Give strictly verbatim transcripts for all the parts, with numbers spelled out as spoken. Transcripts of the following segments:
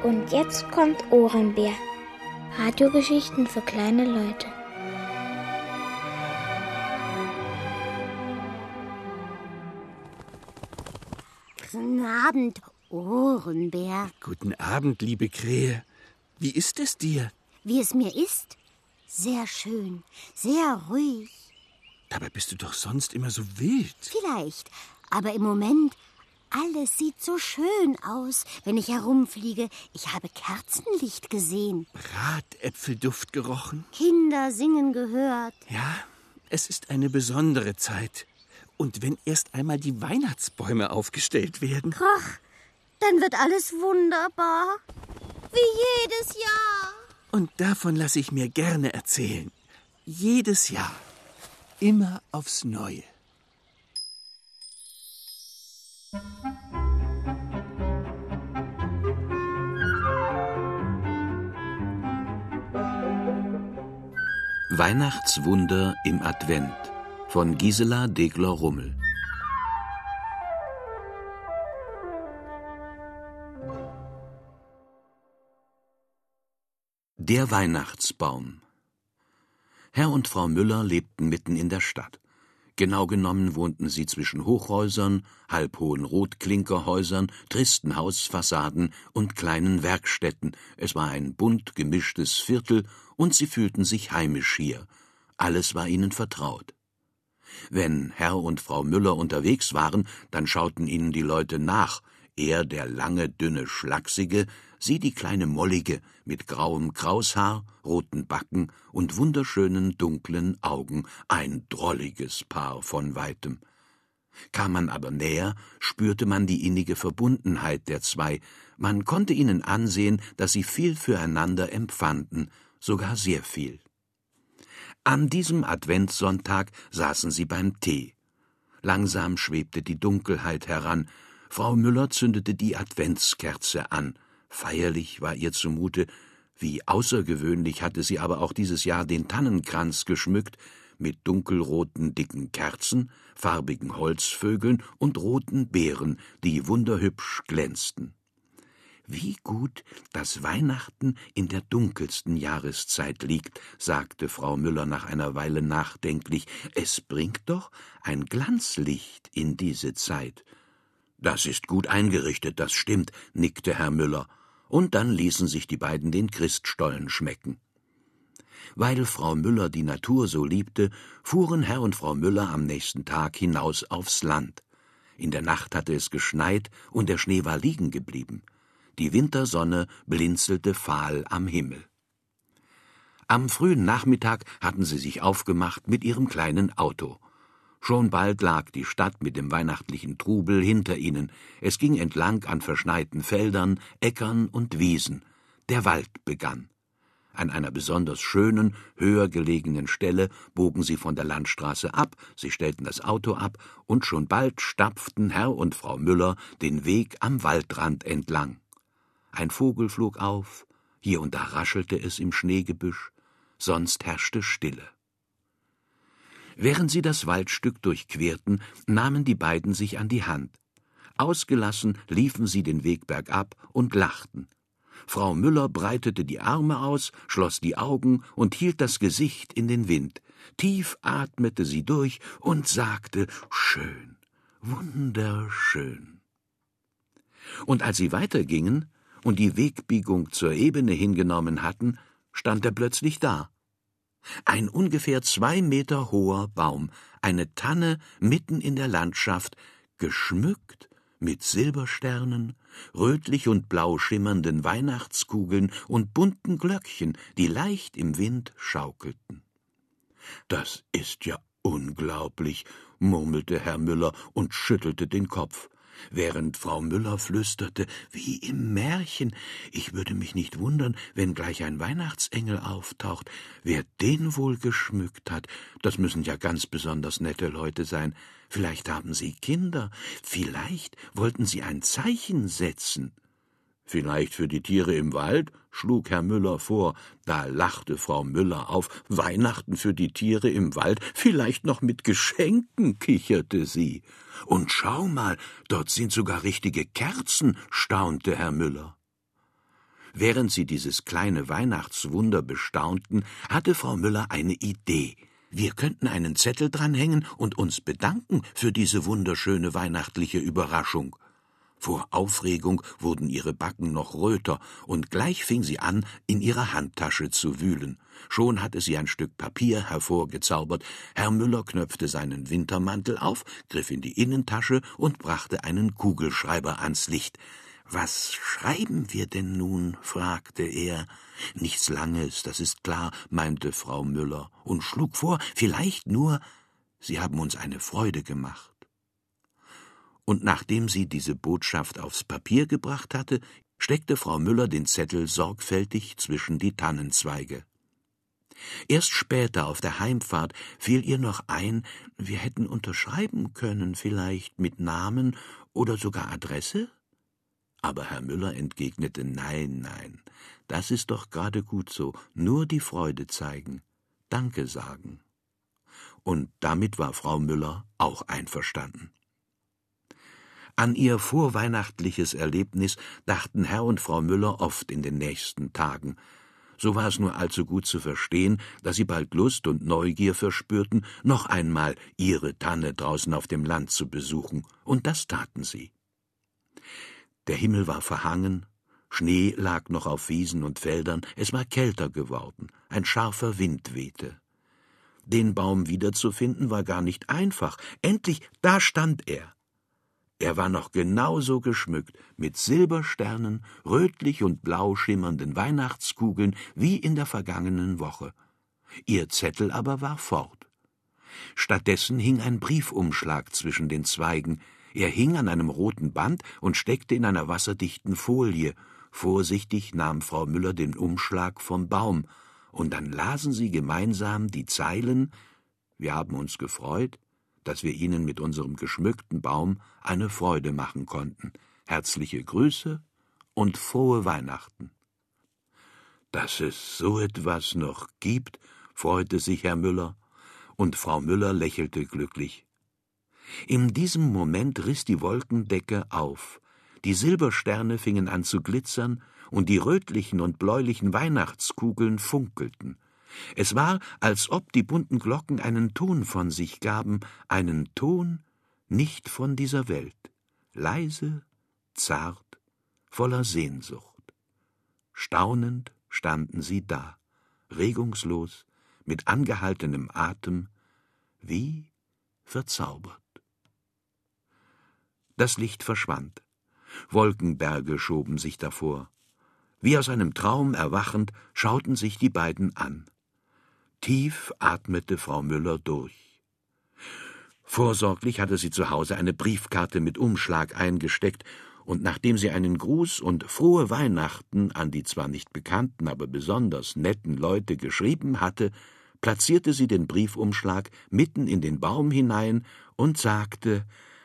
Und jetzt kommt Ohrenbär. Radiogeschichten für kleine Leute. Guten Abend, Ohrenbär. Guten Abend, liebe Krähe. Wie ist es dir? Wie es mir ist? Sehr schön, sehr ruhig. Dabei bist du doch sonst immer so wild. Vielleicht, aber im Moment, alles sieht so schön aus, wenn ich herumfliege. Ich habe Kerzenlicht gesehen. Bratäpfelduft gerochen. Kinder singen gehört. Ja, es ist eine besondere Zeit. Und wenn erst einmal die Weihnachtsbäume aufgestellt werden. Ach, dann wird alles wunderbar. Wie jedes Jahr. Und davon lasse ich mir gerne erzählen. Jedes Jahr. Immer aufs Neue. Weihnachtswunder im Advent von Gisela Degler-Rummel. Der Weihnachtsbaum. Herr und Frau Müller lebten mitten in der Stadt. Genau genommen wohnten sie zwischen Hochhäusern, halbhohen Rotklinkerhäusern, tristen Hausfassaden und kleinen Werkstätten. Es war ein bunt gemischtes Viertel, und sie fühlten sich heimisch hier. Alles war ihnen vertraut. Wenn Herr und Frau Müller unterwegs waren, dann schauten ihnen die Leute nach, er der lange, dünne, schlachsige, sie die kleine Mollige mit grauem Kraushaar, roten Backen und wunderschönen dunklen Augen, ein drolliges Paar von weitem. Kam man aber näher, spürte man die innige Verbundenheit der zwei, man konnte ihnen ansehen, dass sie viel füreinander empfanden, sogar sehr viel. An diesem Adventssonntag saßen sie beim Tee. Langsam schwebte die Dunkelheit heran, Frau Müller zündete die Adventskerze an. Feierlich war ihr zumute, wie außergewöhnlich hatte sie aber auch dieses Jahr den Tannenkranz geschmückt, mit dunkelroten dicken Kerzen, farbigen Holzvögeln und roten Beeren, die wunderhübsch glänzten. Wie gut, dass Weihnachten in der dunkelsten Jahreszeit liegt, sagte Frau Müller nach einer Weile nachdenklich. Es bringt doch ein Glanzlicht in diese Zeit. »Das ist gut eingerichtet, das stimmt«, nickte Herr Müller, und dann ließen sich die beiden den Christstollen schmecken. Weil Frau Müller die Natur so liebte, fuhren Herr und Frau Müller am nächsten Tag hinaus aufs Land. In der Nacht hatte es geschneit und der Schnee war liegen geblieben. Die Wintersonne blinzelte fahl am Himmel. Am frühen Nachmittag hatten sie sich aufgemacht mit ihrem kleinen Auto. Schon bald lag die Stadt mit dem weihnachtlichen Trubel hinter ihnen. Es ging entlang an verschneiten Feldern, Äckern und Wiesen. Der Wald begann. An einer besonders schönen, höher gelegenen Stelle bogen sie von der Landstraße ab, sie stellten das Auto ab, und schon bald stapften Herr und Frau Müller den Weg am Waldrand entlang. Ein Vogel flog auf, hier und da raschelte es im Schneegebüsch, sonst herrschte Stille. Während sie das Waldstück durchquerten, nahmen die beiden sich an die Hand. Ausgelassen liefen sie den Weg bergab und lachten. Frau Müller breitete die Arme aus, schloss die Augen und hielt das Gesicht in den Wind. Tief atmete sie durch und sagte, schön, wunderschön. Und als sie weitergingen und die Wegbiegung zur Ebene hingenommen hatten, stand er plötzlich da. Ein ungefähr zwei Meter hoher Baum, eine Tanne mitten in der Landschaft, geschmückt mit Silbersternen, rötlich und blau schimmernden Weihnachtskugeln und bunten Glöckchen, die leicht im Wind schaukelten. »Das ist ja unglaublich«, murmelte Herr Müller und schüttelte den Kopf, während Frau Müller flüsterte, wie im Märchen, ich würde mich nicht wundern, wenn gleich ein Weihnachtsengel auftaucht. Wer den wohl geschmückt hat, das müssen ja ganz besonders nette Leute sein. Vielleicht haben sie Kinder, vielleicht wollten sie ein Zeichen setzen. »Vielleicht für die Tiere im Wald?« schlug Herr Müller vor. Da lachte Frau Müller auf. »Weihnachten für die Tiere im Wald? Vielleicht noch mit Geschenken«, kicherte sie. »Und schau mal, dort sind sogar richtige Kerzen«, staunte Herr Müller. Während sie dieses kleine Weihnachtswunder bestaunten, hatte Frau Müller eine Idee. Wir könnten einen Zettel dranhängen und uns bedanken für diese wunderschöne weihnachtliche Überraschung. Vor Aufregung wurden ihre Backen noch röter, und gleich fing sie an, in ihrer Handtasche zu wühlen. Schon hatte sie ein Stück Papier hervorgezaubert. Herr Müller knöpfte seinen Wintermantel auf, griff in die Innentasche und brachte einen Kugelschreiber ans Licht. »Was schreiben wir denn nun?« fragte er. »Nichts Langes, das ist klar«, meinte Frau Müller und schlug vor, vielleicht nur, Sie haben uns eine Freude gemacht. Und nachdem sie diese Botschaft aufs Papier gebracht hatte, steckte Frau Müller den Zettel sorgfältig zwischen die Tannenzweige. Erst später auf der Heimfahrt fiel ihr noch ein, wir hätten unterschreiben können, vielleicht mit Namen oder sogar Adresse? Aber Herr Müller entgegnete, nein, nein, das ist doch gerade gut so, nur die Freude zeigen, Danke sagen. Und damit war Frau Müller auch einverstanden. An ihr vorweihnachtliches Erlebnis dachten Herr und Frau Müller oft in den nächsten Tagen. So war es nur allzu gut zu verstehen, dass sie bald Lust und Neugier verspürten, noch einmal ihre Tanne draußen auf dem Land zu besuchen, und das taten sie. Der Himmel war verhangen, Schnee lag noch auf Wiesen und Feldern, es war kälter geworden, ein scharfer Wind wehte. Den Baum wiederzufinden war gar nicht einfach, endlich, da stand er. Er war noch genauso geschmückt, mit Silbersternen, rötlich und blau schimmernden Weihnachtskugeln wie in der vergangenen Woche. Ihr Zettel aber war fort. Stattdessen hing ein Briefumschlag zwischen den Zweigen. Er hing an einem roten Band und steckte in einer wasserdichten Folie. Vorsichtig nahm Frau Müller den Umschlag vom Baum, und dann lasen sie gemeinsam die Zeilen: »Wir haben uns gefreut, dass wir Ihnen mit unserem geschmückten Baum eine Freude machen konnten. Herzliche Grüße und frohe Weihnachten.« »Dass es so etwas noch gibt«, freute sich Herr Müller, und Frau Müller lächelte glücklich. In diesem Moment riss die Wolkendecke auf, die Silbersterne fingen an zu glitzern, und die rötlichen und bläulichen Weihnachtskugeln funkelten. Es war, als ob die bunten Glocken einen Ton von sich gaben, einen Ton nicht von dieser Welt, leise, zart, voller Sehnsucht. Staunend standen sie da, regungslos, mit angehaltenem Atem, wie verzaubert. Das Licht verschwand. Wolkenberge schoben sich davor. Wie aus einem Traum erwachend, schauten sich die beiden an. Tief atmete Frau Müller durch. Vorsorglich hatte sie zu Hause eine Briefkarte mit Umschlag eingesteckt, und nachdem sie einen Gruß und frohe Weihnachten an die zwar nicht bekannten, aber besonders netten Leute geschrieben hatte, platzierte sie den Briefumschlag mitten in den Baum hinein und sagte: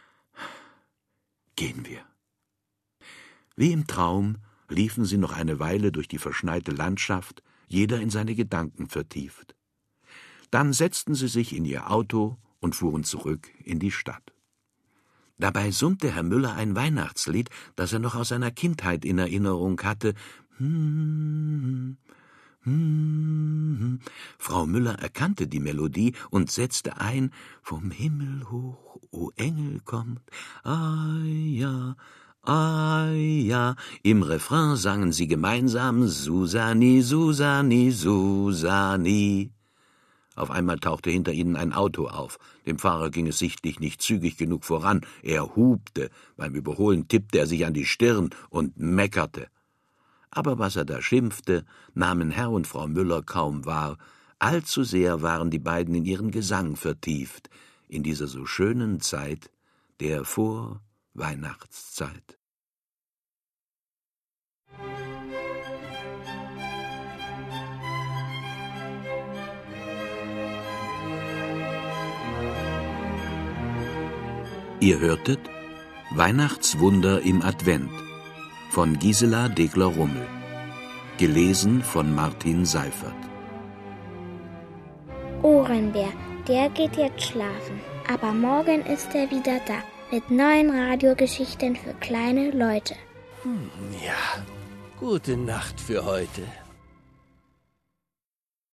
»Gehen wir.« Wie im Traum liefen sie noch eine Weile durch die verschneite Landschaft, jeder in seine Gedanken vertieft. Dann setzten sie sich in ihr Auto und fuhren zurück in die Stadt. Dabei summte Herr Müller ein Weihnachtslied, das er noch aus seiner Kindheit in Erinnerung hatte. Hm, hm, hm. Frau Müller erkannte die Melodie und setzte ein: »Vom Himmel hoch, o Engel kommt, ah ja, ah ja.« Im Refrain sangen sie gemeinsam: »Susani, Susani, Susani.« Auf einmal tauchte hinter ihnen ein Auto auf. Dem Fahrer ging es sichtlich nicht zügig genug voran. Er hupte, beim Überholen tippte er sich an die Stirn und meckerte. Aber was er da schimpfte, nahmen Herr und Frau Müller kaum wahr. Allzu sehr waren die beiden in ihren Gesang vertieft, in dieser so schönen Zeit der Vorweihnachtszeit. Ihr hörtet Weihnachtswunder im Advent von Gisela Degler-Rummel, gelesen von Martin Seifert. Ohrenbär, der geht jetzt schlafen, aber morgen ist er wieder da mit neuen Radiogeschichten für kleine Leute. Hm, ja, Gute Nacht für heute.